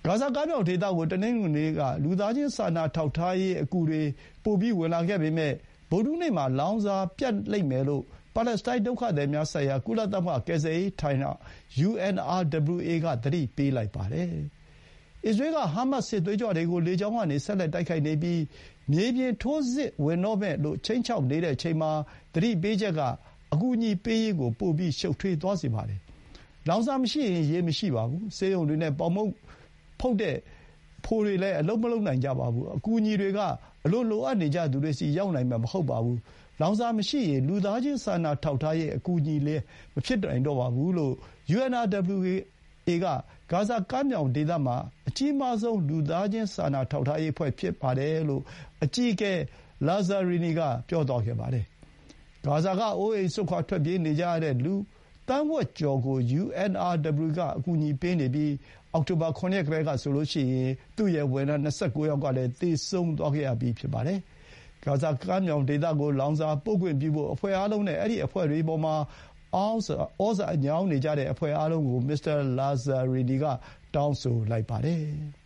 ဂါဇာကမ်းမြောင်ဒေသကိုတနင်္ဂနွေနေ့ကလူသားချင်းစာနာထောက်ထားရေးအကူတွေပိုပြီးဝင်လာခဲ့ပေမဲ့ဗုဒ္ဓဟူးနေ့မှာလောင်စာပြတ်လိမ့်မယ်လို့ပါလက်စတိုင်းဒုက္ခသည်များဆိုင်ရာကုလသမဂ္ဂကယ်ဆယ်ရေးဌာန UNRWA ကသတိပေးလိုက်ပါတယ်။အစ္စရေးကဟာမတ်စ်စစ်သွေးကြွတွေကိုလေကြောင်းကနေဆက်လက်တိုက်ခိုက်နေပြီးမြေပြင်ထိုးစစ်ဝင်တော့မယ်လို့ခြိမ်းခြောက်နေတဲ့အချိန်မှာသတိပေးချက်ကအကူအညီပေးရေးကိုပိုပြီးရှုပ်ထွေးသွားစေပါတယ်။လောင်စာမရှိရင်ရေမရှိပါဘူး။ဆေးရုံတွေနဲ့ပေါင်မုန့်ဖုတ်တဲ့ဖိုတွေလည်းအလုပ်မလုပ်နိုင်ကြပါဘူး။အကူအညီတွေကအလွန်လိုအပ်နေကြသူတွေစီရောက်နိုင်မှာမဟုတ်ပါဘူး။လောင်စာမရှိရင်လူသားချင်းစာနာထောက်ထားရေးအကူအညီလည်းမဖြစ်နိုင်တော့ပါဘူးလို့ UNRWA ကဂါဇာကမ်းမြောင်ဒေသမှာအကြီးမားဆုံးလူသားချင်းစာနာထောက်ထားရေးအဖွဲ့ဖြစ်ပါတယ်လို့အကြီးအကဲလာဇာရီနီကပြောသွားခဲ့ပါတယ်။ဂါဇာကအိုးအိမ်စွန့်ခွါထွက်ပြေးနေကြရတဲ့လူသန်းဝက်ကျော်ကို UNRWA ကအကူအညီပေးနေပြီးအောက်တိုဘာ9 ရက်ကတည်းကဆိုရင်သူ့ရဲ့ဝန်ထမ်း29 ယောက်ကလည်းသေဆုံးသွားခဲ့ရပြီးဖြစ်ပါတယ်။ဂါဇာကမ်းမြောင်ဒေသကိုလောင်စာပို့ခွင့်ပြုဖို့အဖွဲ့အားလုံးနဲ့အဲ့ဒီအဖွဲ့တွေပေါ်မှာဩဇာအညောင်းနေကြတဲ့အဖွဲ့အားလုံးကိုမစ္စတာလာဇာရီနီကတောင်းဆိုလိုက်ပါတယ်။